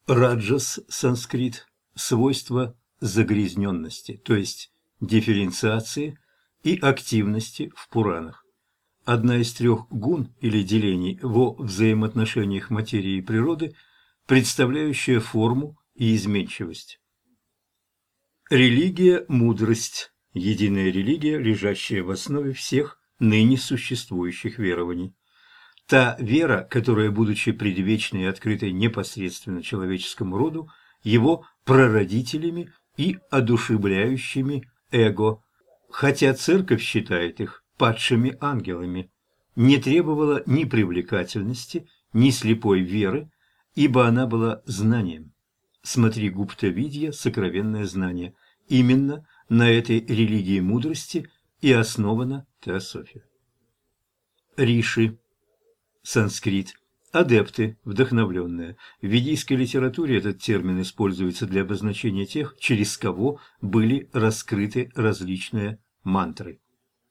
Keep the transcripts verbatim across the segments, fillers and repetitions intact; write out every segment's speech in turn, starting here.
Раджас, санскрит, свойство загрязненности, то есть дифференциации и активности в Пуранах. Одна из трех гун или делений во взаимоотношениях материи и природы, представляющая форму и изменчивость. Религия – мудрость, единая религия, лежащая в основе всех ныне существующих верований. Та вера, которая, будучи предвечной и открытой непосредственно человеческому роду, его прародителями и одушевляющими эго, хотя церковь считает их падшими ангелами, не требовала ни привлекательности, ни слепой веры, ибо она была знанием. Смотри Гупта-Видья «Сокровенное знание». Именно на этой религии мудрости и основана теософия. Риши. Санскрит. Адепты, вдохновленные. В ведийской литературе этот термин используется для обозначения тех, через кого были раскрыты различные мантры.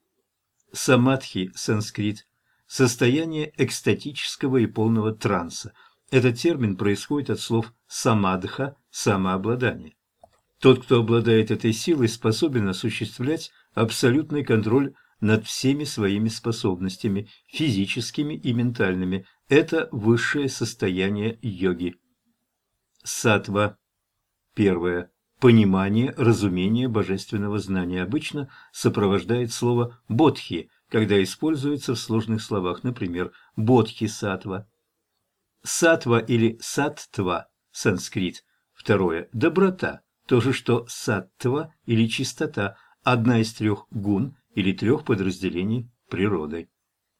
Самадхи, санскрит. Состояние экстатического и полного транса. Этот термин происходит от слов самадха – самообладание. Тот, кто обладает этой силой, способен осуществлять абсолютный контроль над всеми своими способностями, физическими и ментальными. Это высшее состояние йоги. Саттва. Первое. Понимание, разумение божественного знания обычно сопровождает слово «бодхи», когда используется в сложных словах, например, «бодхи-саттва». Саттва или саттва, санскрит. Второе. Доброта. То же, что саттва или чистота, одна из трех гун или трех подразделений природы.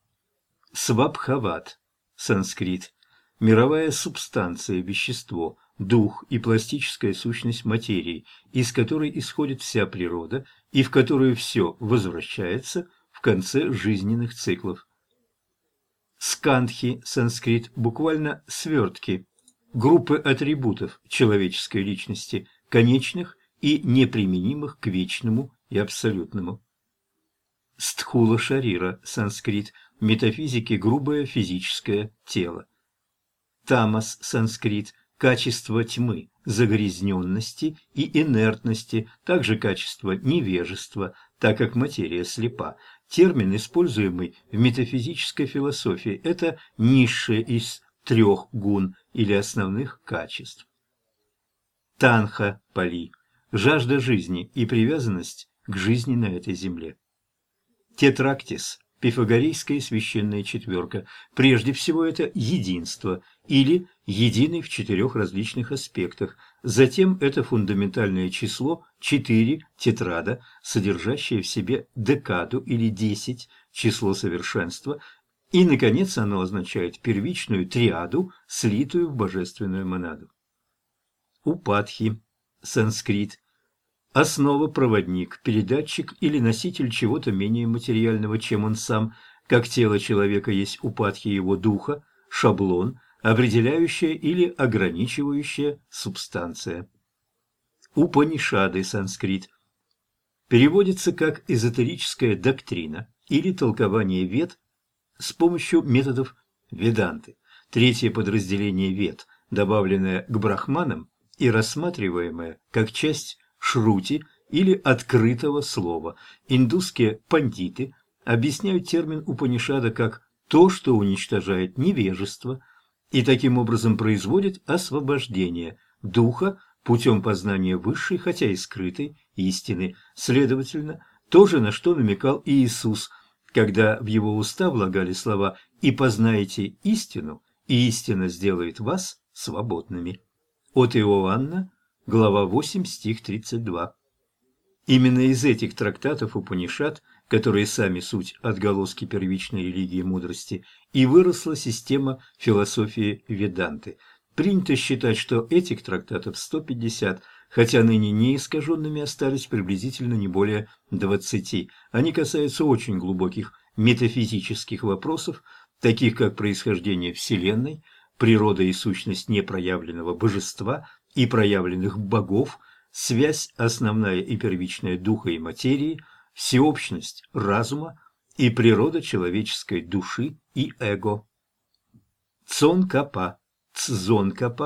Свабхават, санскрит. Мировая субстанция, вещество, дух и пластическая сущность материи, из которой исходит вся природа и в которую все возвращается в конце жизненных циклов. Скандхи, санскрит, буквально свертки, группы атрибутов человеческой личности, конечных и неприменимых к вечному и абсолютному. Стхула шарира, санскрит, метафизики грубое физическое тело. Тамас, санскрит, качество тьмы, загрязненности и инертности, также качество невежества, так как материя слепа. Термин, используемый в метафизической философии, это низшее из трех гун или основных качеств. Танха, Пали, жажда жизни и привязанность к жизни на этой земле. Тетрактис, пифагорейская священная четверка, прежде всего это единство или единый в четырех различных аспектах, затем это фундаментальное число четыре тетрада, содержащее в себе декаду или десять, число совершенства, и, наконец, оно означает первичную триаду, слитую в божественную монаду. Упадхи, санскрит. Основа, проводник, передатчик или носитель чего-то менее материального, чем он сам, как тело человека есть упадхи его духа, шаблон, определяющая или ограничивающая субстанция. Упанишады, санскрит. Переводится как эзотерическая доктрина или толкование вед с помощью методов веданты. Третье подразделение вед, добавленное к брахманам и рассматриваемое как часть шрути или открытого слова. Индусские пандиты объясняют термин Упанишада как то, что уничтожает невежество и таким образом производит освобождение духа путем познания высшей, хотя и скрытой, истины. Следовательно, то же, на что намекал Иисус, когда в его уста влагали слова «и познаете истину, и истина сделает вас свободными». От Иоанна, глава восемь, стих тридцать два. Именно из этих трактатов Упанишад, которые сами суть отголоски первичной религии мудрости, и выросла система философии Веданты. Принято считать, что этих трактатов сто пятьдесят, хотя ныне не искаженными остались приблизительно не более двадцати. Они касаются очень глубоких метафизических вопросов, таких как происхождение Вселенной, природа и сущность непроявленного божества и проявленных богов, связь основная и первичная духа и материи, всеобщность разума и природа человеческой души и эго. Цонкапа, Цзонкапа,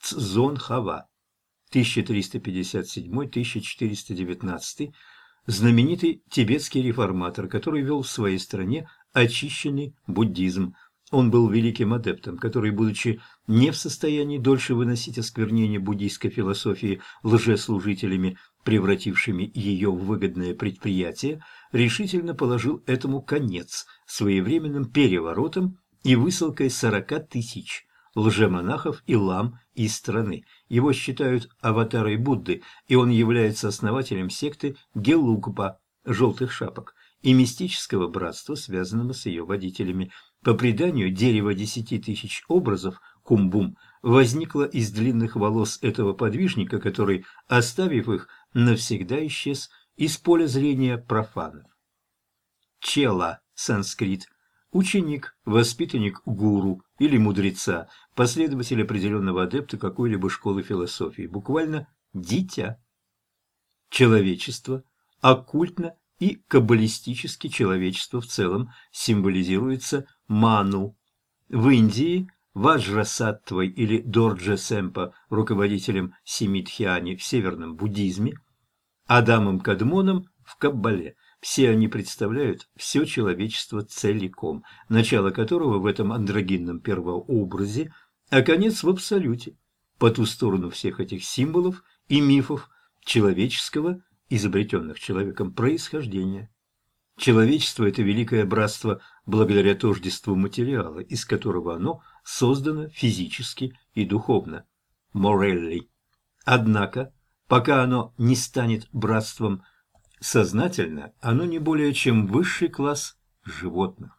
Цзонхава, тысяча триста пятьдесят седьмой — тысяча четыреста девятнадцатый, знаменитый тибетский реформатор, который вел в своей стране очищенный буддизм. Он был великим адептом, который, будучи не в состоянии дольше выносить осквернение буддийской философии лжеслужителями, превратившими ее в выгодное предприятие, решительно положил этому конец своевременным переворотом и высылкой сорока тысяч лжемонахов и лам из страны. Его считают аватарой Будды, и он является основателем секты Гелугпа «желтых шапок» и мистического братства, связанного с ее водителями. По преданию, дерево десяти тысяч образов, кумбум, возникло из длинных волос этого подвижника, который, оставив их, навсегда исчез из поля зрения профанов. Чела, санскрит, ученик, воспитанник гуру или мудреца, последователь определенного адепта какой-либо школы философии, буквально дитя. Человечество, оккультно и каббалистически человечество в целом символизируется ману. В Индии Ваджрасаттвой или Дорджа Семпа, руководителем Семидхьяни в северном буддизме, Адамом Кадмоном в Каббале. Все они представляют все человечество целиком, начало которого в этом андрогинном первообразе, а конец в абсолюте, по ту сторону всех этих символов и мифов человеческого, изобретенных человеком, происхождения. Человечество – это великое братство благодаря тождеству материала, из которого оно создано физически и духовно. Морелли. Однако, пока оно не станет братством сознательно, оно не более чем высший класс животных.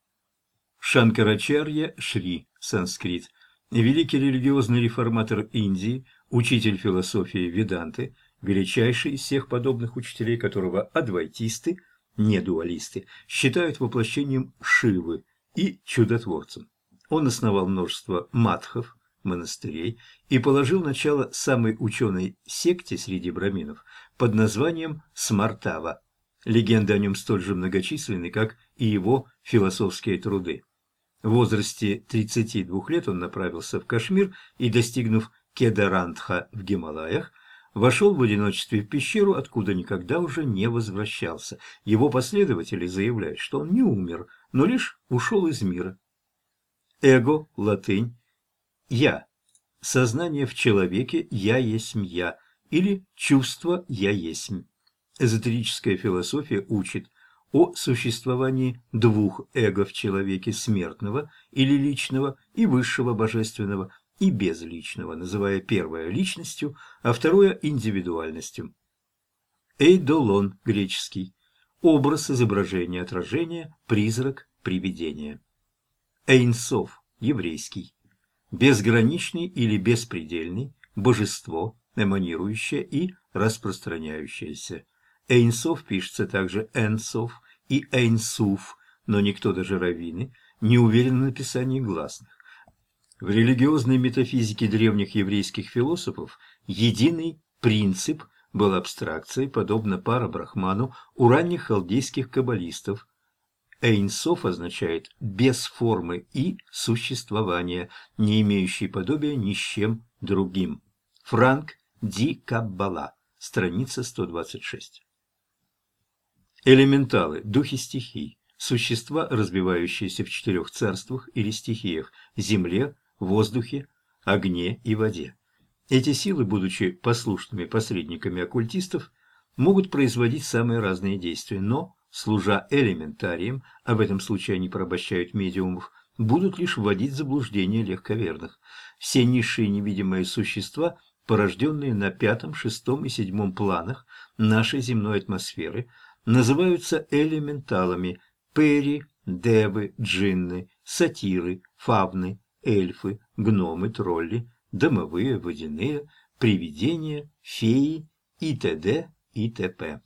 Шанкарачарья Шри, санскрит, великий религиозный реформатор Индии, учитель философии Веданты, величайший из всех подобных учителей, которого адвайтисты, не дуалисты, считают воплощением Шивы и чудотворцем. Он основал множество матхов, монастырей, и положил начало самой ученой секте среди браминов под названием Смартава. Легенды о нем столь же многочисленны, как и его философские труды. В возрасте тридцати двух лет он направился в Кашмир и, достигнув Кедарантха в Гималаях, вошел в одиночестве в пещеру, откуда никогда уже не возвращался. Его последователи заявляют, что он не умер, но лишь ушел из мира. Эго, латынь, «я». Сознание в человеке «я есмь я» или чувство «я есмь». Эзотерическая философия учит о существовании двух эго в человеке: смертного или личного и высшего божественного, и безличного, называя первое личностью, а второе индивидуальностью. Эйдолон, греческий, образ, изображение, отражение, призрак, привидение. Эйн-Соф, еврейский, безграничный или беспредельный, божество, эманирующее и распространяющееся. Эйн-Соф пишется также Эн-Соф и Эйн-Суф, но никто, даже раввины, не уверен в написании гласных. В религиозной метафизике древних еврейских философов единый принцип был абстракцией, подобно пара-брахману у ранних халдейских каббалистов. Эйн-Соф означает «без формы и существования, не имеющий подобия ни с чем другим». Франк Ди Каббала, страница сто двадцать шесть. Элементалы, духи стихий, существа, развивающиеся в четырех царствах или стихиях – земле, воздухе, огне и воде. Эти силы, будучи послушными посредниками оккультистов, могут производить самые разные действия, но, служа элементарием, а в этом случае они порабощают медиумов, будут лишь вводить в заблуждение легковерных. Все низшие невидимые существа, порожденные на пятом, шестом и седьмом планах нашей земной атмосферы, называются элементалами: пери, девы, джинны, сатиры, фавны, эльфы, гномы, тролли, домовые, водяные, привидения, феи и т.д. и т.п.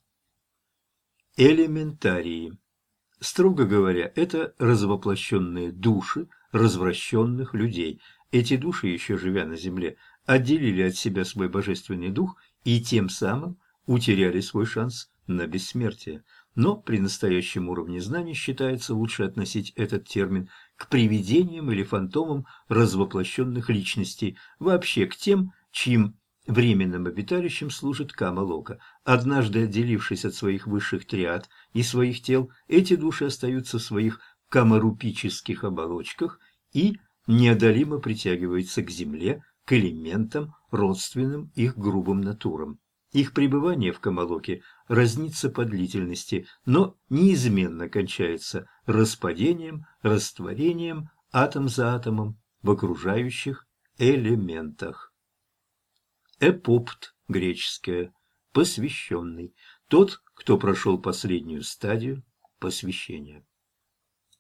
Элементарии. Строго говоря, это развоплощенные души развращенных людей. Эти души, еще живя на земле, отделили от себя свой божественный дух и тем самым утеряли свой шанс на бессмертие. но при настоящем уровне знаний считается лучше относить этот термин к привидениям или фантомам развоплощенных личностей, вообще к тем, чьим временным обиталищем служит Кама-лока. Однажды отделившись от своих высших триад и своих тел, эти души остаются в своих камарупических оболочках и неодолимо притягиваются к земле, к элементам, родственным их грубым натурам. Их пребывание в Камалоке разнится по длительности, но неизменно кончается распадением, растворением, атом за атомом в окружающих элементах. Эпопт, греческое, посвященный, тот, кто прошел последнюю стадию посвящения.